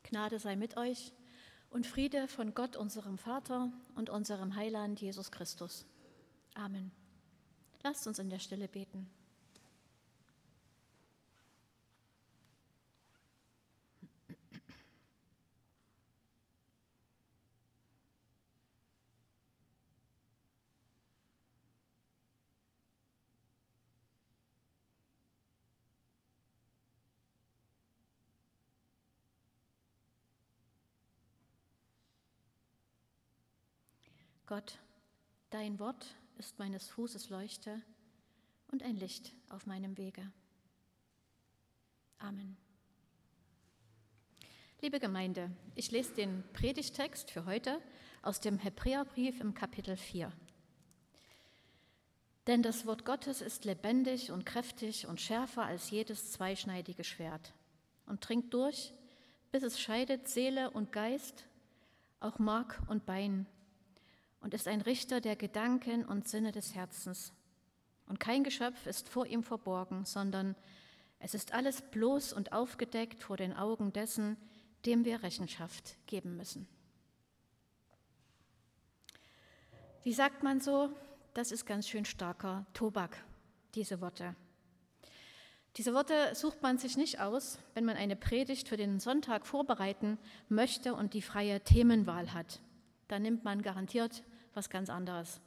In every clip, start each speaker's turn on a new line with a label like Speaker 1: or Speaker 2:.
Speaker 1: Gnade sei mit euch und Friede von Gott, unserem Vater und unserem Heiland Jesus Christus. Amen. Lasst uns in der Stille beten. Gott, dein Wort ist meines Fußes Leuchte und ein Licht auf meinem Wege. Amen. Liebe Gemeinde, ich lese den Predigtext für heute aus dem Hebräerbrief im Kapitel 4. Denn das Wort Gottes ist lebendig und kräftig und schärfer als jedes zweischneidige Schwert und dringt durch, bis es scheidet Seele und Geist, auch Mark und Bein, und ist ein Richter der Gedanken und Sinne des Herzens. Und kein Geschöpf ist vor ihm verborgen, sondern es ist alles bloß und aufgedeckt vor den Augen dessen, dem wir Rechenschaft geben müssen. Wie sagt man so? Das ist ganz schön starker Tobak, diese Worte. Diese Worte sucht man sich nicht aus, wenn man eine Predigt für den Sonntag vorbereiten möchte und die freie Themenwahl hat. Dann nimmt man garantiert was ganz anderes.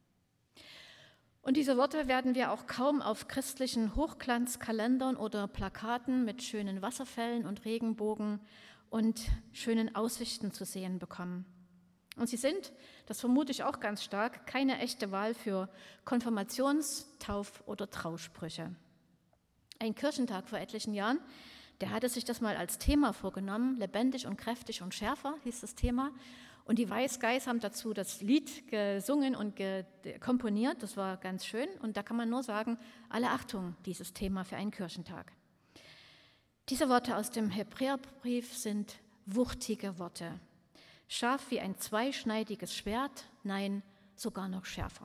Speaker 1: Und diese Worte werden wir auch kaum auf christlichen Hochglanzkalendern oder Plakaten mit schönen Wasserfällen und Regenbogen und schönen Aussichten zu sehen bekommen. Und sie sind, das vermute ich auch ganz stark, keine echte Wahl für Konfirmations-, Tauf- oder Trausprüche. Ein Kirchentag vor etlichen Jahren, der hatte sich das mal als Thema vorgenommen, lebendig und kräftig und schärfer hieß das Thema. Und die Wise Guys haben dazu das Lied gesungen und komponiert, das war ganz schön. Und da kann man nur sagen, alle Achtung, dieses Thema für einen Kirchentag. Diese Worte aus dem Hebräerbrief sind wuchtige Worte. Scharf wie ein zweischneidiges Schwert, nein, sogar noch schärfer.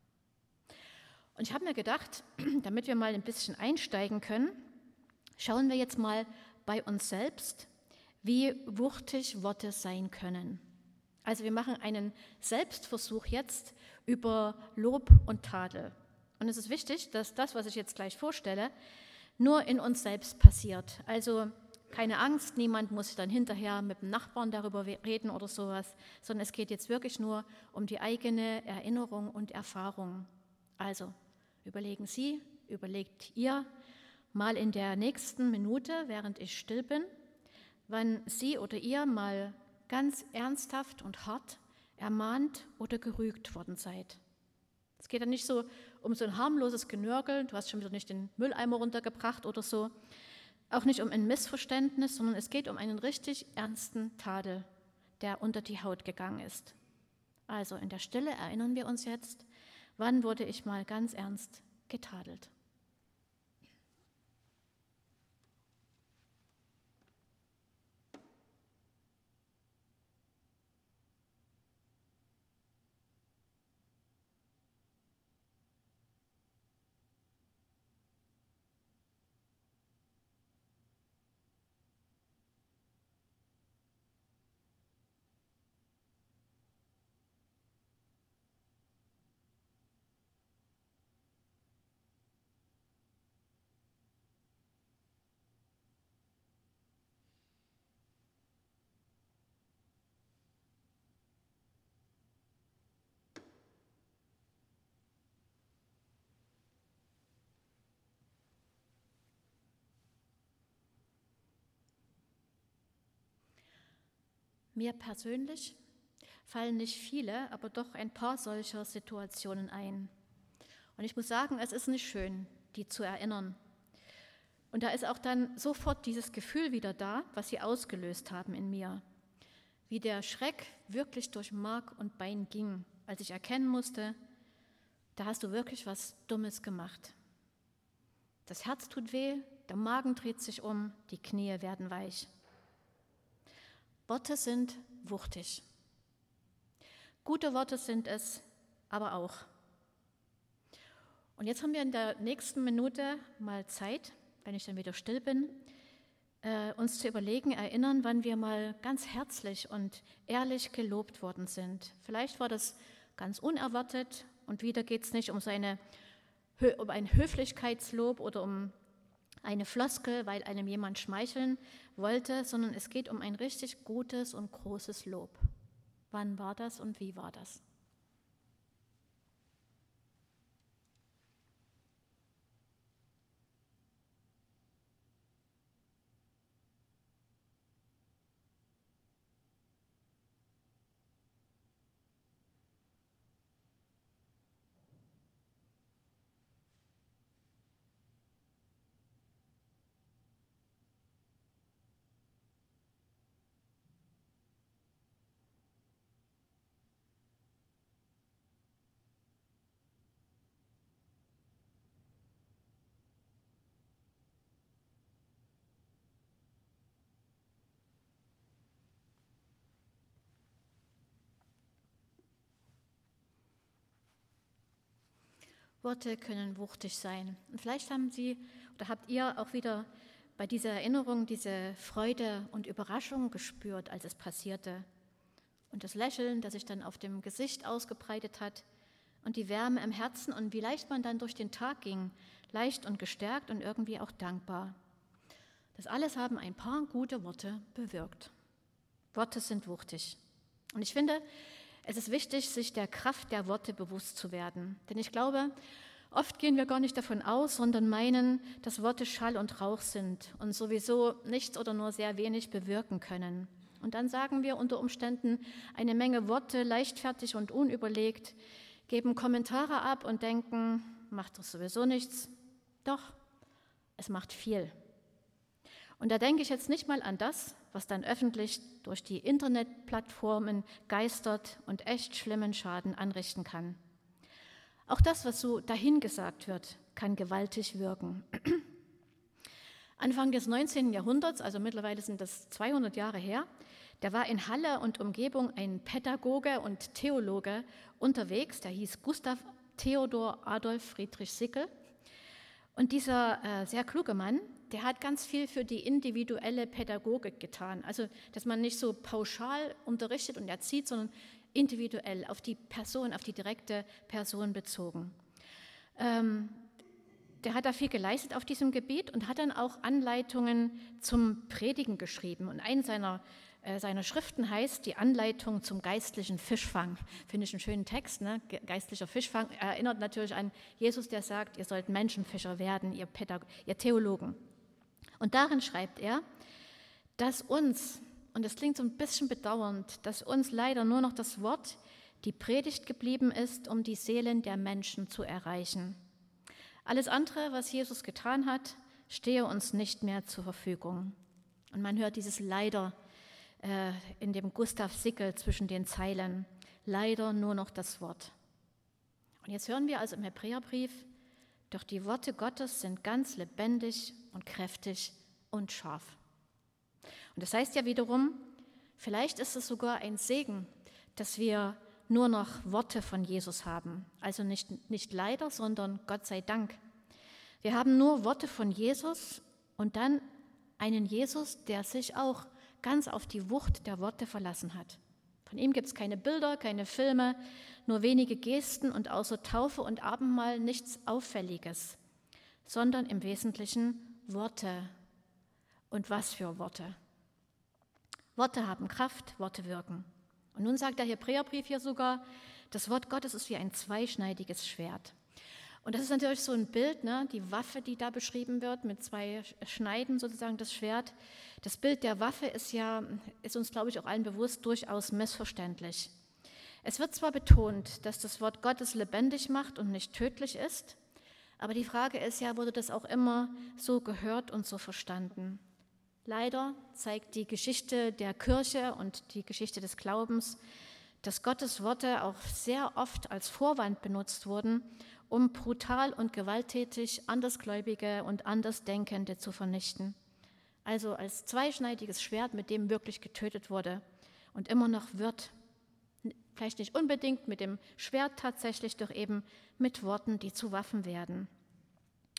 Speaker 1: Und ich habe mir gedacht, damit wir mal ein bisschen einsteigen können, schauen wir jetzt mal bei uns selbst, wie wuchtig Worte sein können. Also wir machen einen Selbstversuch jetzt über Lob und Tadel. Und es ist wichtig, dass das, was ich jetzt gleich vorstelle, nur in uns selbst passiert. Also keine Angst, niemand muss dann hinterher mit dem Nachbarn darüber reden oder sowas, sondern es geht jetzt wirklich nur um die eigene Erinnerung und Erfahrung. Also überlegen Sie, überlegt ihr mal in der nächsten Minute, während ich still bin, wann Sie oder ihr mal ganz ernsthaft und hart ermahnt oder gerügt worden seid. Es geht dann nicht so um so ein harmloses Genörgel, du hast schon wieder nicht den Mülleimer runtergebracht oder so, auch nicht um ein Missverständnis, sondern es geht um einen richtig ernsten Tadel, der unter die Haut gegangen ist. Also in der Stille erinnern wir uns jetzt, wann wurde ich mal ganz ernst getadelt? Mir persönlich fallen nicht viele, aber doch ein paar solcher Situationen ein. Und ich muss sagen, es ist nicht schön, die zu erinnern. Und da ist auch dann sofort dieses Gefühl wieder da, was sie ausgelöst haben in mir. Wie der Schreck wirklich durch Mark und Bein ging, als ich erkennen musste, da hast du wirklich was Dummes gemacht. Das Herz tut weh, der Magen dreht sich um, die Knie werden weich. Worte sind wuchtig. Gute Worte sind es aber auch. Und jetzt haben wir in der nächsten Minute mal Zeit, wenn ich dann wieder still bin, uns zu überlegen, erinnern, wann wir mal ganz herzlich und ehrlich gelobt worden sind. Vielleicht war das ganz unerwartet und wieder geht es nicht um ein Höflichkeitslob oder um eine Floskel, weil einem jemand schmeicheln wollte, sondern es geht um ein richtig gutes und großes Lob. Wann war das und wie war das? Worte können wuchtig sein. Und vielleicht haben Sie oder habt ihr auch wieder bei dieser Erinnerung diese Freude und Überraschung gespürt, als es passierte. Und das Lächeln, das sich dann auf dem Gesicht ausgebreitet hat und die Wärme im Herzen und wie leicht man dann durch den Tag ging, leicht und gestärkt und irgendwie auch dankbar. Das alles haben ein paar gute Worte bewirkt. Worte sind wuchtig. Und ich finde, es ist wichtig, sich der Kraft der Worte bewusst zu werden. Denn ich glaube, oft gehen wir gar nicht davon aus, sondern meinen, dass Worte Schall und Rauch sind und sowieso nichts oder nur sehr wenig bewirken können. Und dann sagen wir unter Umständen eine Menge Worte, leichtfertig und unüberlegt, geben Kommentare ab und denken, macht doch sowieso nichts. Doch, es macht viel. Und da denke ich jetzt nicht mal an das, was dann öffentlich durch die Internetplattformen geistert und echt schlimmen Schaden anrichten kann. Auch das, was so dahingesagt wird, kann gewaltig wirken. Anfang des 19. Jahrhunderts, also mittlerweile sind das 200 Jahre her, da war in Halle und Umgebung ein Pädagoge und Theologe unterwegs, der hieß Gustav Theodor Adolf Friedrich Sickel. Und dieser sehr kluge Mann, der hat ganz viel für die individuelle Pädagogik getan. Also, dass man nicht so pauschal unterrichtet und erzieht, sondern individuell auf die Person, auf die direkte Person bezogen. Der hat da viel geleistet auf diesem Gebiet und hat dann auch Anleitungen zum Predigen geschrieben. Und eine seiner Schriften heißt die Anleitung zum geistlichen Fischfang. Finde ich einen schönen Text, ne? Geistlicher Fischfang. Erinnert natürlich an Jesus, der sagt, ihr sollt Menschenfischer werden, ihr Theologen. Und darin schreibt er, dass uns, und das klingt so ein bisschen bedauernd, dass uns leider nur noch das Wort, die Predigt geblieben ist, um die Seelen der Menschen zu erreichen. Alles andere, was Jesus getan hat, stehe uns nicht mehr zur Verfügung. Und man hört dieses Leider in dem Gustav Sickel zwischen den Zeilen. Leider nur noch das Wort. Und jetzt hören wir also im Hebräerbrief, doch die Worte Gottes sind ganz lebendig und kräftig und scharf. Und das heißt ja wiederum, vielleicht ist es sogar ein Segen, dass wir nur noch Worte von Jesus haben. Also nicht leider, sondern Gott sei Dank. Wir haben nur Worte von Jesus und dann einen Jesus, der sich auch ganz auf die Wucht der Worte verlassen hat. Von ihm gibt es keine Bilder, keine Filme, nur wenige Gesten und außer Taufe und Abendmahl nichts Auffälliges, sondern im Wesentlichen Worte. Und was für Worte? Worte haben Kraft, Worte wirken. Und nun sagt der Hebräerbrief hier sogar, das Wort Gottes ist wie ein zweischneidiges Schwert. Und das ist natürlich so ein Bild, ne? Die Waffe, die da beschrieben wird, mit zwei Schneiden sozusagen, das Schwert. Das Bild der Waffe ist uns, glaube ich, auch allen bewusst, durchaus missverständlich. Es wird zwar betont, dass das Wort Gottes lebendig macht und nicht tödlich ist, aber die Frage ist ja, wurde das auch immer so gehört und so verstanden? Leider zeigt die Geschichte der Kirche und die Geschichte des Glaubens, dass Gottes Worte auch sehr oft als Vorwand benutzt wurden, um brutal und gewalttätig Andersgläubige und Andersdenkende zu vernichten. Also als zweischneidiges Schwert, mit dem wirklich getötet wurde und immer noch wird. Vielleicht nicht unbedingt mit dem Schwert tatsächlich, doch eben mit Worten, die zu Waffen werden.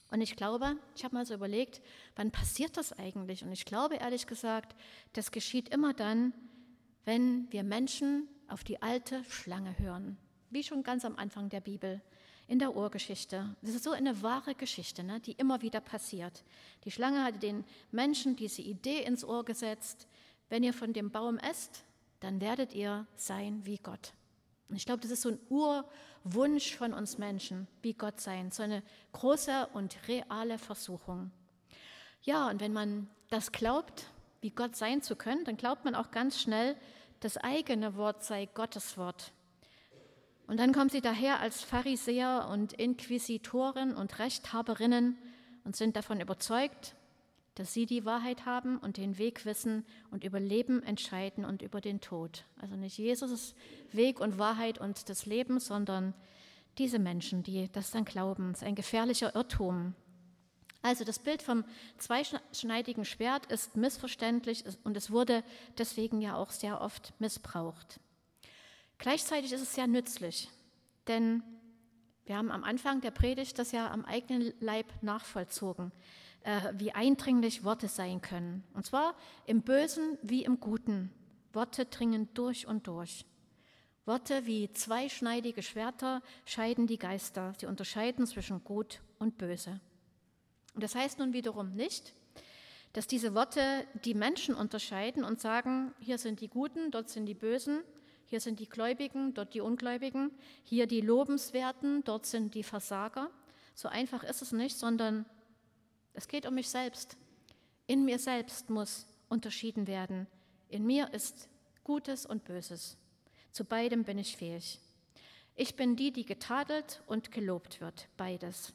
Speaker 1: Und ich glaube, ich habe mal so überlegt, wann passiert das eigentlich? Und ich glaube ehrlich gesagt, das geschieht immer dann, wenn wir Menschen auf die alte Schlange hören, wie schon ganz am Anfang der Bibel, in der Urgeschichte. Das ist so eine wahre Geschichte, ne, die immer wieder passiert. Die Schlange hatte den Menschen diese Idee ins Ohr gesetzt: Wenn ihr von dem Baum esst, dann werdet ihr sein wie Gott. Und ich glaube, das ist so ein Urwunsch von uns Menschen, wie Gott sein, so eine große und reale Versuchung. Ja, und wenn man das glaubt, wie Gott sein zu können, dann glaubt man auch ganz schnell, das eigene Wort sei Gottes Wort. Und dann kommen sie daher als Pharisäer und Inquisitoren und Rechthaberinnen und sind davon überzeugt, dass sie die Wahrheit haben und den Weg wissen und über Leben entscheiden und über den Tod. Also nicht Jesus' Weg und Wahrheit und das Leben, sondern diese Menschen, die das dann glauben. Das ist ein gefährlicher Irrtum. Also das Bild vom zweischneidigen Schwert ist missverständlich und es wurde deswegen ja auch sehr oft missbraucht. Gleichzeitig ist es sehr nützlich, denn wir haben am Anfang der Predigt das ja am eigenen Leib nachvollzogen, wie eindringlich Worte sein können. Und zwar im Bösen wie im Guten. Worte dringen durch und durch. Worte wie zweischneidige Schwerter scheiden die Geister. Sie unterscheiden zwischen Gut und Böse. Und das heißt nun wiederum nicht, dass diese Worte die Menschen unterscheiden und sagen, hier sind die Guten, dort sind die Bösen, hier sind die Gläubigen, dort die Ungläubigen, hier die Lobenswerten, dort sind die Versager. So einfach ist es nicht, sondern es geht um mich selbst. In mir selbst muss unterschieden werden. In mir ist Gutes und Böses. Zu beidem bin ich fähig. Ich bin die getadelt und gelobt wird, beides.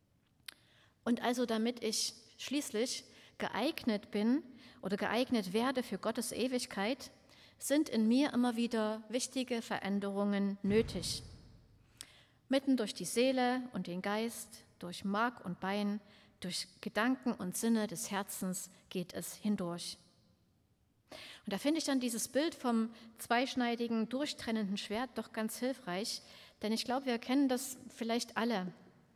Speaker 1: Und also damit ich schließlich geeignet bin oder geeignet werde für Gottes Ewigkeit, sind in mir immer wieder wichtige Veränderungen nötig. Mitten durch die Seele und den Geist, durch Mark und Bein, durch Gedanken und Sinne des Herzens geht es hindurch. Und da finde ich dann dieses Bild vom zweischneidigen, durchtrennenden Schwert doch ganz hilfreich, denn ich glaube, wir kennen das vielleicht alle,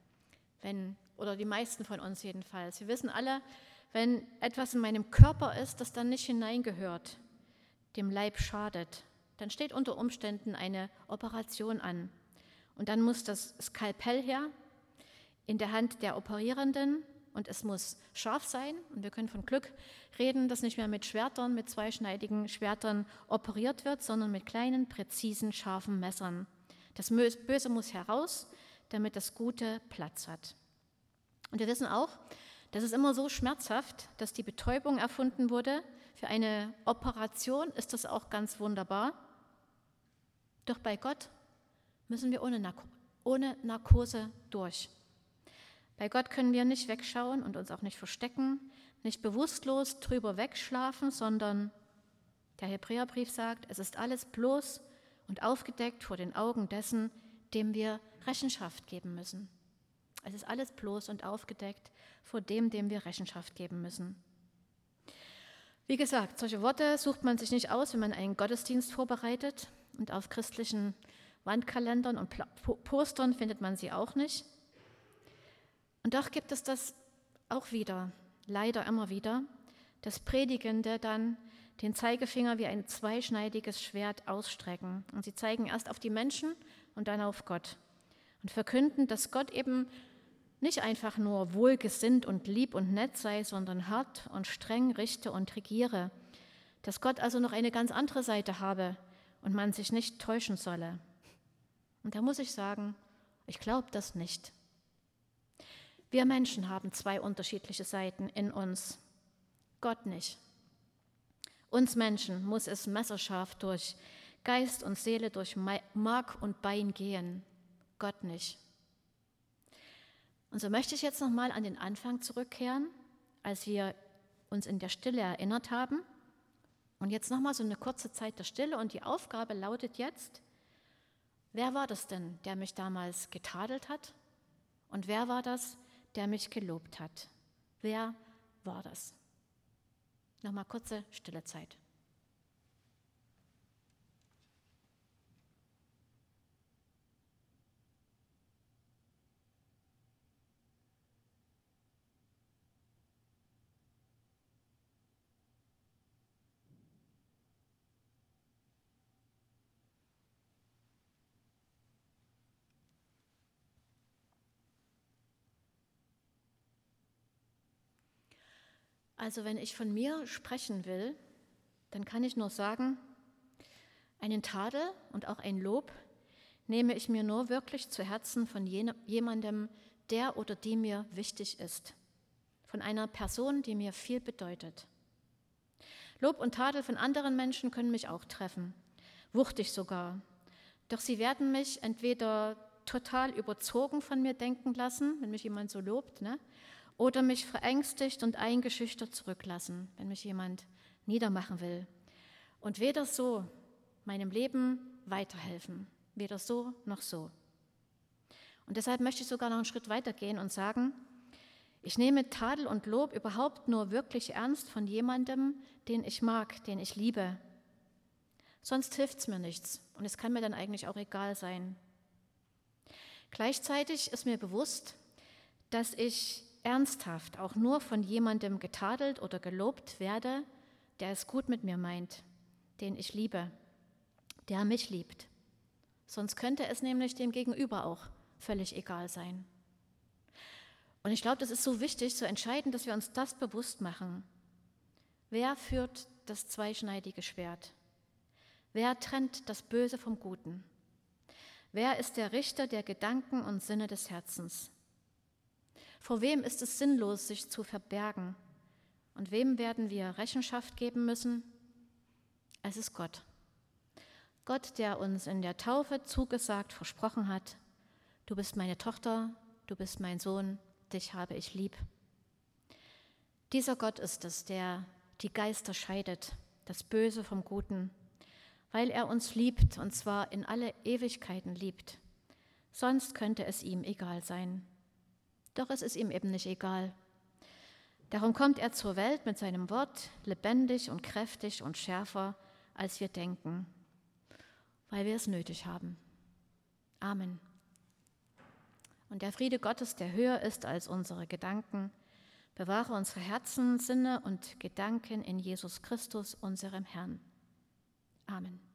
Speaker 1: oder die meisten von uns jedenfalls. Wir wissen alle, wenn etwas in meinem Körper ist, das dann nicht hineingehört, dem Leib schadet, dann steht unter Umständen eine Operation an. Und dann muss das Skalpell her in der Hand der Operierenden und es muss scharf sein. Und wir können von Glück reden, dass nicht mehr mit Schwertern, mit zweischneidigen Schwertern operiert wird, sondern mit kleinen, präzisen, scharfen Messern. Das Böse muss heraus, damit das Gute Platz hat. Und wir wissen auch, das ist immer so schmerzhaft, dass die Betäubung erfunden wurde. Für eine Operation ist das auch ganz wunderbar. Doch bei Gott müssen wir ohne Narkose durch. Bei Gott können wir nicht wegschauen und uns auch nicht verstecken, nicht bewusstlos drüber wegschlafen, sondern der Hebräerbrief sagt, es ist alles bloß und aufgedeckt vor den Augen dessen, dem wir Rechenschaft geben müssen. Es ist alles bloß und aufgedeckt vor dem wir Rechenschaft geben müssen. Wie gesagt, solche Worte sucht man sich nicht aus, wenn man einen Gottesdienst vorbereitet. Und auf christlichen Wandkalendern und Postern findet man sie auch nicht. Und doch gibt es das auch wieder, leider immer wieder, dass Predigende dann den Zeigefinger wie ein zweischneidiges Schwert ausstrecken. Und sie zeigen erst auf die Menschen und dann auf Gott und verkünden, dass Gott eben nicht einfach nur wohlgesinnt und lieb und nett sei, sondern hart und streng richte und regiere. Dass Gott also noch eine ganz andere Seite habe und man sich nicht täuschen solle. Und da muss ich sagen, ich glaube das nicht. Wir Menschen haben zwei unterschiedliche Seiten in uns, Gott nicht. Uns Menschen muss es messerscharf durch Geist und Seele, durch Mark und Bein gehen, Gott nicht. Und so möchte ich jetzt nochmal an den Anfang zurückkehren, als wir uns in der Stille erinnert haben. Und jetzt nochmal so eine kurze Zeit der Stille und die Aufgabe lautet jetzt, wer war das denn, der mich damals getadelt hat? Und wer war das, der mich gelobt hat? Wer war das? Nochmal kurze stille Zeit. Also wenn ich von mir sprechen will, dann kann ich nur sagen, einen Tadel und auch ein Lob nehme ich mir nur wirklich zu Herzen von jemandem, der oder die mir wichtig ist, von einer Person, die mir viel bedeutet. Lob und Tadel von anderen Menschen können mich auch treffen, wuchtig sogar. Doch sie werden mich entweder total überzogen von mir denken lassen, wenn mich jemand so lobt, oder mich verängstigt und eingeschüchtert zurücklassen, wenn mich jemand niedermachen will. Und weder so meinem Leben weiterhelfen, weder so noch so. Und deshalb möchte ich sogar noch einen Schritt weiter gehen und sagen, ich nehme Tadel und Lob überhaupt nur wirklich ernst von jemandem, den ich mag, den ich liebe. Sonst hilft es mir nichts und es kann mir dann eigentlich auch egal sein. Gleichzeitig ist mir bewusst, dass ich ernsthaft auch nur von jemandem getadelt oder gelobt werde, der es gut mit mir meint, den ich liebe, der mich liebt. Sonst könnte es nämlich dem Gegenüber auch völlig egal sein. Und ich glaube, das ist so wichtig, so entscheidend, dass wir uns das bewusst machen. Wer führt das zweischneidige Schwert? Wer trennt das Böse vom Guten? Wer ist der Richter der Gedanken und Sinne des Herzens? Vor wem ist es sinnlos, sich zu verbergen? Und wem werden wir Rechenschaft geben müssen? Es ist Gott. Gott, der uns in der Taufe zugesagt, versprochen hat, du bist meine Tochter, du bist mein Sohn, dich habe ich lieb. Dieser Gott ist es, der die Geister scheidet, das Böse vom Guten, weil er uns liebt, und zwar in alle Ewigkeiten liebt. Sonst könnte es ihm egal sein. Doch es ist ihm eben nicht egal. Darum kommt er zur Welt mit seinem Wort, lebendig und kräftig und schärfer, als wir denken, weil wir es nötig haben. Amen. Und der Friede Gottes, der höher ist als unsere Gedanken, bewahre unsere Herzen, Sinne und Gedanken in Jesus Christus, unserem Herrn. Amen.